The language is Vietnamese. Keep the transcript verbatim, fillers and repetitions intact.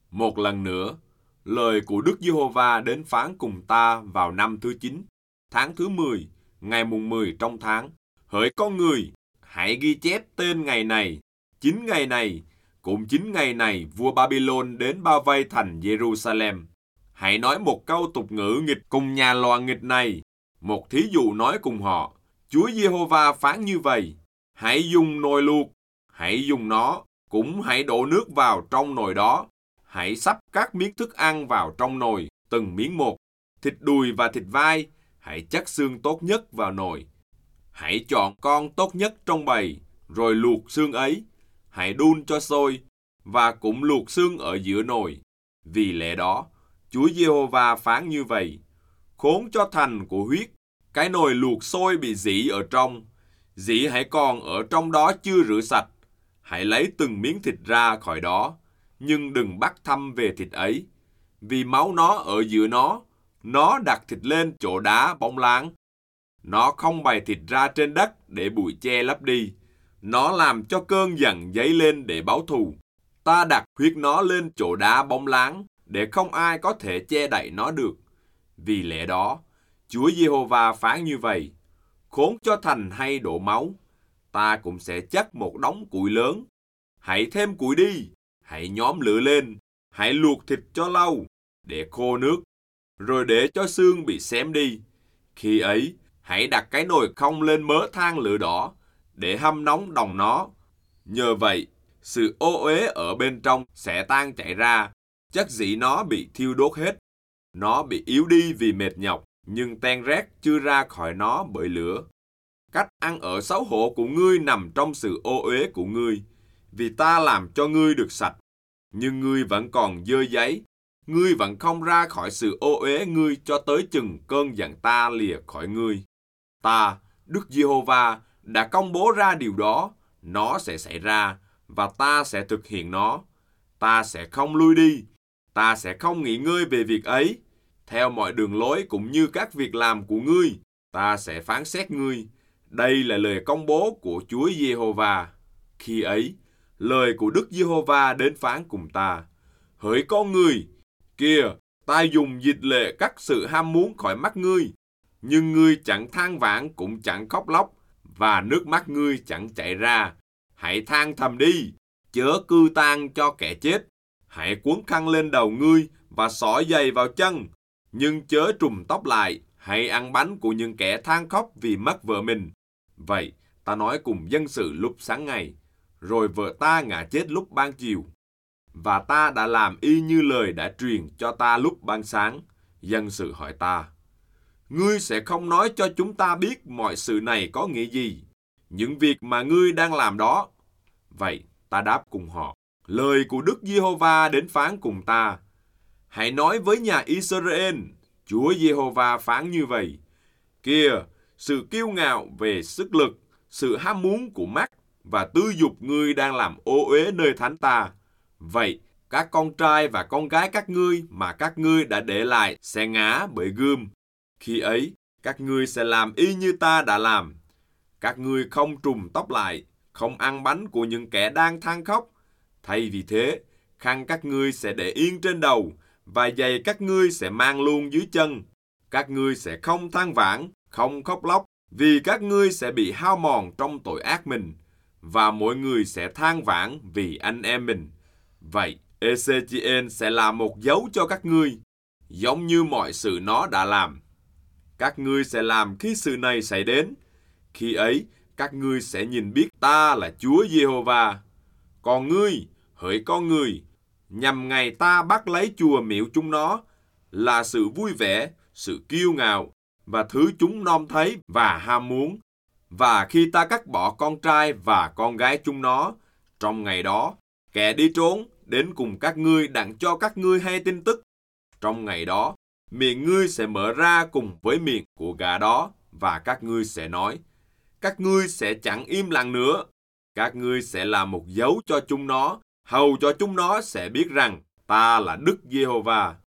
Một lần nữa, lời của Đức Giê-hô-va đến phán cùng ta vào năm thứ chín, tháng thứ mười, ngày mùng mười trong tháng. Hỡi con người, hãy ghi chép tên ngày này, chín ngày này, cũng chín ngày này vua Babylon đến bao vây thành Jerusalem. Hãy nói một câu tục ngữ nghịch cùng nhà loạn nghịch này, một thí dụ nói cùng họ. Chúa Giê-hô-va phán như vậy: hãy dùng nồi luộc, hãy dùng nó, cũng hãy đổ nước vào trong nồi đó. Hãy sắp các miếng thức ăn vào trong nồi, từng miếng một. Thịt đùi và thịt vai, hãy chắc xương tốt nhất vào nồi. Hãy chọn con tốt nhất trong bầy, rồi luộc xương ấy. Hãy đun cho sôi, và cũng luộc xương ở giữa nồi. Vì lẽ đó, Chúa Giê-hô-va phán như vậy: khốn cho thành của huyết, cái nồi luộc sôi bị dỉ ở trong. Dỉ hãy còn ở trong đó chưa rửa sạch. Hãy lấy từng miếng thịt ra khỏi đó, nhưng đừng bắt thăm về thịt ấy, vì máu nó ở giữa nó. Nó đặt thịt lên chỗ đá bóng láng. Nó không bày thịt ra trên đất để bụi che lấp đi. Nó làm cho cơn giận dấy lên để báo thù. Ta đặt huyết nó lên chỗ đá bóng láng, để không ai có thể che đậy nó được. Vì lẽ đó, Chúa Giê-hô-va phán như vậy: khốn cho thành hay đổ máu, ta cũng sẽ chất một đống củi lớn. Hãy thêm củi đi, hãy nhóm lửa lên, hãy luộc thịt cho lâu, để khô nước, rồi để cho xương bị xém đi. Khi ấy, hãy đặt cái nồi không lên mớ than lửa đỏ, để hâm nóng đồng nó. Nhờ vậy, sự ô uế ở bên trong sẽ tan chảy ra, chất dỉ nó bị thiêu đốt hết. Nó bị yếu đi vì mệt nhọc, nhưng ten rét chưa ra khỏi nó bởi lửa. Cách ăn ở xấu hổ của ngươi nằm trong sự ô uế của ngươi, vì ta làm cho ngươi được sạch. Nhưng ngươi vẫn còn dơ giấy, ngươi vẫn không ra khỏi sự ô uế ngươi cho tới chừng cơn giận ta lìa khỏi ngươi. Ta, Đức Giê-hô-va, đã công bố ra điều đó, nó sẽ xảy ra, và ta sẽ thực hiện nó. Ta sẽ không lui đi, ta sẽ không nghỉ ngơi về việc ấy. Theo mọi đường lối cũng như các việc làm của ngươi, ta sẽ phán xét ngươi. Đây là lời công bố của Chúa Giê-hô-va. Khi ấy, lời của Đức Giê-hô-va đến phán cùng ta: hỡi con người, kìa, ta dùng dịch lệ cắt sự ham muốn khỏi mắt ngươi, nhưng ngươi chẳng than vãn cũng chẳng khóc lóc, và nước mắt ngươi chẳng chảy ra. Hãy than thầm đi, chớ cư than cho kẻ chết. Hãy cuốn khăn lên đầu ngươi và xỏ giày vào chân, nhưng chớ trùm tóc lại. Hãy ăn bánh của những kẻ than khóc vì mất vợ mình. Vậy, ta nói cùng dân sự lúc sáng ngày, rồi vợ ta ngã chết lúc ban chiều. Và ta đã làm y như lời đã truyền cho ta lúc ban sáng. Dân sự hỏi ta: ngươi sẽ không nói cho chúng ta biết mọi sự này có nghĩa gì, những việc mà ngươi đang làm đó? Vậy, ta đáp cùng họ: lời của Đức Giê-hô-va đến phán cùng ta: hãy nói với nhà Israel, Chúa Giê-hô-va phán như vậy: kìa, sự kiêu ngạo về sức lực, sự ham muốn của mắt và tư dục ngươi đang làm ô uế nơi thánh ta. Vậy, các con trai và con gái các ngươi mà các ngươi đã để lại sẽ ngã bởi gươm. Khi ấy, các ngươi sẽ làm y như ta đã làm. Các ngươi không trùm tóc lại, không ăn bánh của những kẻ đang than khóc. Thay vì thế, khăn các ngươi sẽ để yên trên đầu, và giày các ngươi sẽ mang luôn dưới chân. Các ngươi sẽ không than vãn, không khóc lóc, vì các ngươi sẽ bị hao mòn trong tội ác mình, và mỗi người sẽ than vãn vì anh em mình. Vậy, Ê-xê-chi-ên sẽ là một dấu cho các ngươi, giống như mọi sự nó đã làm. Các ngươi sẽ làm khi sự này xảy đến. Khi ấy, các ngươi sẽ nhìn biết ta là Chúa Giê-hô-va. Còn ngươi, hỡi con người, nhằm ngày ta bắt lấy chùa miễu chúng nó, là sự vui vẻ, sự kiêu ngạo, và thứ chúng nom thấy và ham muốn. Và khi ta cắt bỏ con trai và con gái chúng nó, trong ngày đó, kẻ đi trốn đến cùng các ngươi đặng cho các ngươi hay tin tức. Trong ngày đó, miệng ngươi sẽ mở ra cùng với miệng của gà đó, và các ngươi sẽ nói. Các ngươi sẽ chẳng im lặng nữa. Các ngươi sẽ làm một dấu cho chúng nó, hầu cho chúng nó sẽ biết rằng ta là Đức Giê-hô-va.